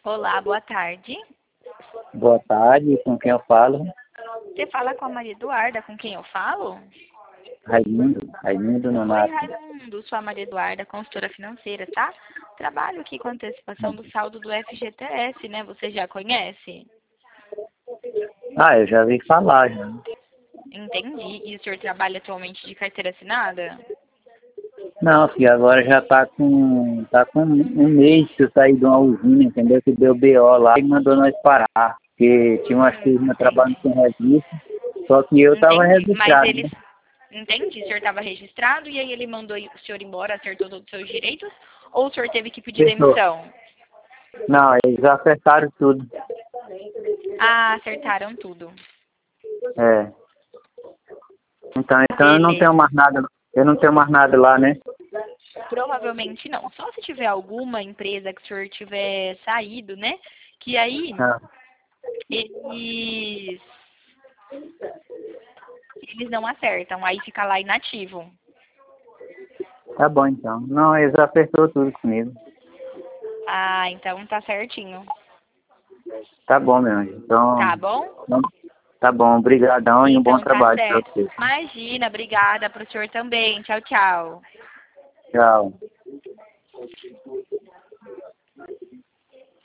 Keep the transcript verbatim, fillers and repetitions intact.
Olá, boa tarde. Boa tarde, com quem eu falo? Você fala com a Maria Eduarda, com quem eu falo? Raimundo, Raimundo Oi, Nonato. Raimundo, sou a Maria Eduarda, consultora financeira, tá? Trabalho aqui com antecipação do saldo do F G T S, né? Você já conhece? Ah, eu já vi falar, já. Entendi. E o senhor trabalha atualmente de carteira assinada? Não, filho, agora já tá com, tá com um mês que eu saí de uma usina, entendeu? Que deu B O lá e mandou nós parar. Porque tinha umas Hum, turmas trabalhando entendi. sem registro, só que eu tava Entendi. Mas registrado, eles... né? Entendi. O senhor estava registrado e aí ele mandou o senhor embora, acertou todos os seus direitos? Ou o senhor teve que pedir Fechou. demissão? Não, eles acertaram tudo. Ah, acertaram tudo. É. Então, então eu não tenho Beleza. mais nada, eu não tenho mais nada lá, né? Provavelmente não. Só se tiver alguma empresa que o senhor tiver saído, né? Que aí Ah, eles, eles não acertam. Aí fica lá inativo. tá bom então. Não, eles acertou tudo comigo. Ah, então tá certinho. Tá bom, meu anjo. Então, Tá bom? então, tá bom. Obrigadão e um bom Então tá trabalho pra certo. você. Imagina, obrigada pro senhor também. Tchau, tchau. Tchau.